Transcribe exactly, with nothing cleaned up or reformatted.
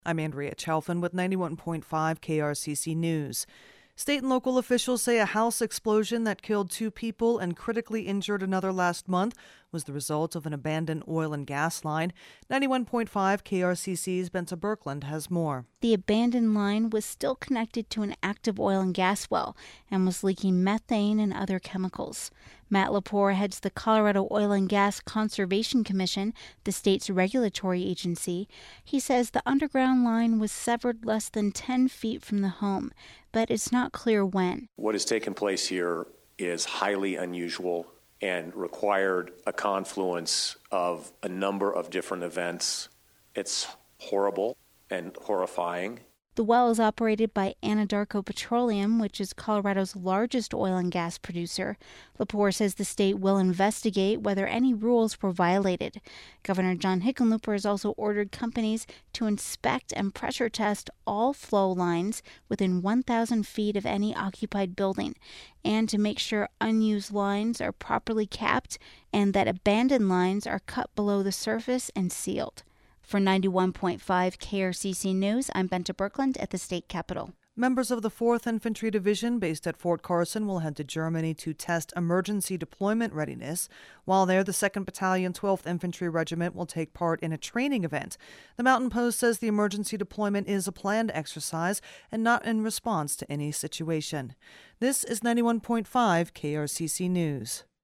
I'm Andrea Chalfin with ninety-one point five K R C C News. State and local officials say a house explosion that killed two people and critically injured another last month was the result of an abandoned oil and gas line. ninety-one point five K R C C's Benta Birkeland has more. The abandoned line was still connected to an active oil and gas well and was leaking methane and other chemicals. Matt Lepore heads the Colorado Oil and Gas Conservation Commission, the state's regulatory agency. He says the underground line was severed less than ten feet from the home, but it's not clear when. What has taken place here is highly unusual and required a confluence of a number of different events. It's horrible and horrifying. The well is operated by Anadarko Petroleum, which is Colorado's largest oil and gas producer. Lepore says the state will investigate whether any rules were violated. Governor John Hickenlooper has also ordered companies to inspect and pressure test all flow lines within one thousand feet of any occupied building, and to make sure unused lines are properly capped and that abandoned lines are cut below the surface and sealed. For ninety-one point five K R C C News, I'm Benta Birkeland at the state capitol. Members of the fourth Infantry Division based at Fort Carson will head to Germany to test emergency deployment readiness. While there, the second Battalion, twelfth Infantry Regiment will take part in a training event. The Mountain Post says the emergency deployment is a planned exercise and not in response to any situation. This is ninety-one point five K R C C News.